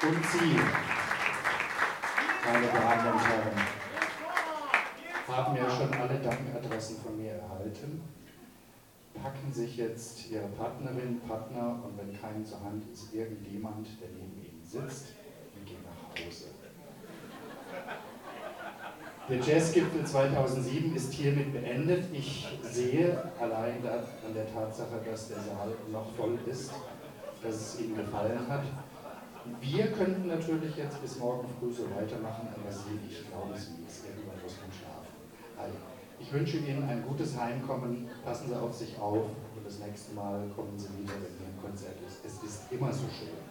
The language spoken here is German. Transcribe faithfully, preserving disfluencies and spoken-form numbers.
Und Sie, meine Damen und Herren, haben ja schon alle Dankadressen von mir erhalten. Packen sich jetzt Ihre Partnerin, Partner und wenn kein zur Hand ist, irgendjemand, der neben Ihnen sitzt, und gehen nach Hause. Der Jazzgipfel zweitausendsieben ist hiermit beendet. Ich sehe allein an der Tatsache, dass der Saal noch voll ist, dass es Ihnen gefallen hat. Wir könnten natürlich jetzt bis morgen früh so weitermachen, aber Sie, ich glaube, Sie ist irgendwann muss man schlafen. Also, ich wünsche Ihnen ein gutes Heimkommen, passen Sie auf sich auf und das nächste Mal kommen Sie wieder, wenn hier ein Konzert ist. Es ist immer so schön.